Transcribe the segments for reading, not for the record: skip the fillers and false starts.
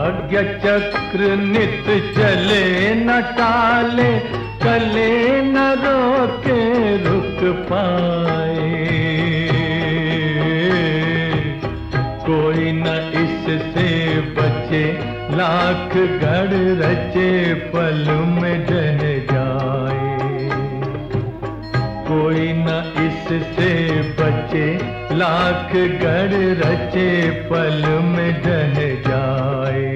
भाग्य चक्र नित चले न टाले, चले न रोके रुक पाए। कोई न इससे बचे, लाख गढ़ रचे पल में ढह जाए। कोई न इससे बचे, लाख गढ़ रचे पल में ढह जाए।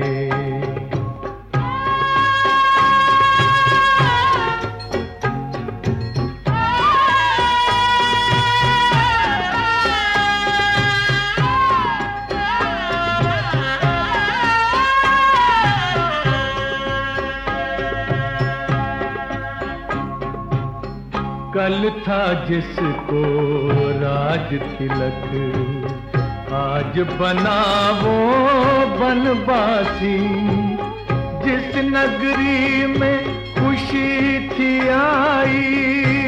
कल था जिसको राज तिलक, आज बना वो बनवासी। जिस नगरी में खुशी थी आई,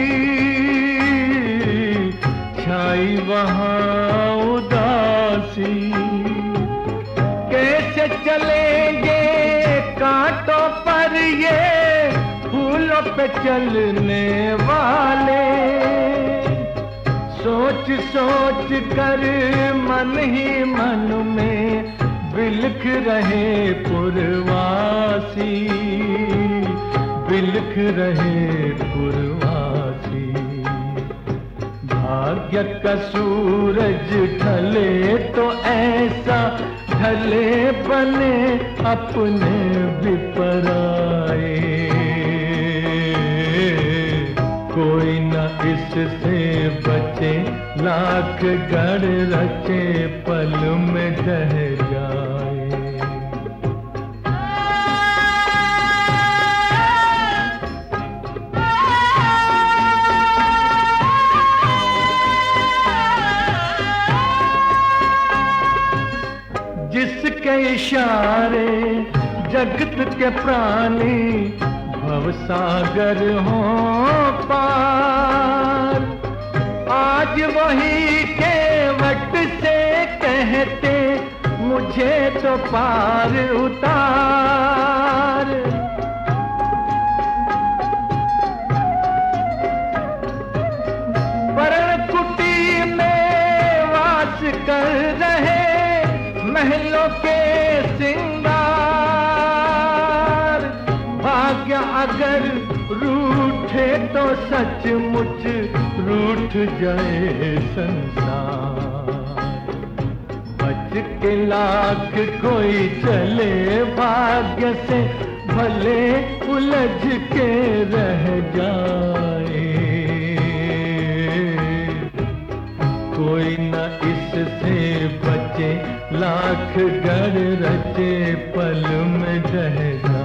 छाई वहाँ उदासी। कैसे चलेंगे कांटों पर ये फूलों पे चलने वाले। सोच सोच कर मन ही मन में बिलख रहे पुरवासी, बिलख रहे पुरवासी। भाग्य का सूरज ढले तो ऐसा ढले, बने अपने भी पराए। कोई न इससे बचे, लाख गढ़ रचे पल में ढह जाए। जिसके इशारे जगत के प्राणी भवसागर हो पार। आज वही केवट से कहते, मुझे तो पार उतार। वरण कुटी में वास कर रहे महलों के सिंगार। भाग्य अगर रूठे तो सचमुच रूठ जाए संसार। बच के लाख कोई चले भाग्य से, भले उलझ के रह जाए। कोई न इससे बचे, लाख गढ़ रचे पल में ढह जाए।